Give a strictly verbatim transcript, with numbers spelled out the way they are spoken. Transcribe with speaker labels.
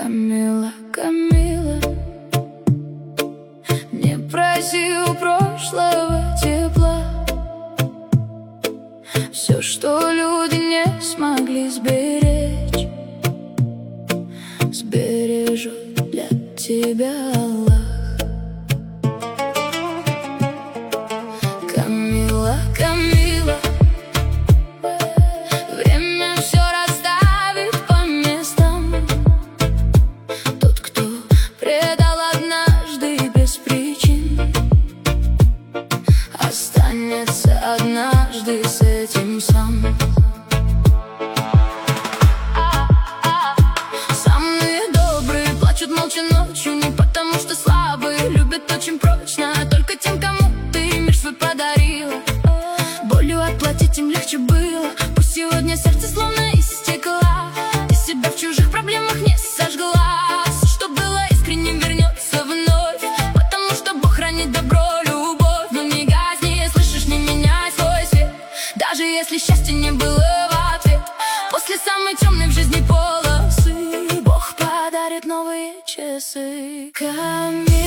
Speaker 1: Камила, Камила, не проси у прошлого тепла. Все, что люди не смогли сберечь, сбережет для тебя Аллах. Камила, Камила, время все расставит по местам. Тот, кто предал однажды без причин, останется однажды с этим сам. Самые добрые плачут молча ночью, не потому что слабые любят очень прочно, а только тем, кому ты мир свой подарила. Болью отплатить им легче было. Пусть сегодня сердце словно из стекла, ты себя в чужих проблемах не сожгла. Все, что было искренним, вернется вновь, потому что Бог хранит добро, любовь. Но не газни, слышишь, не меняй свой свет, даже если счастья не было в ответ. После самой темной в жизни полосы Бог подарит новые часы. Камила,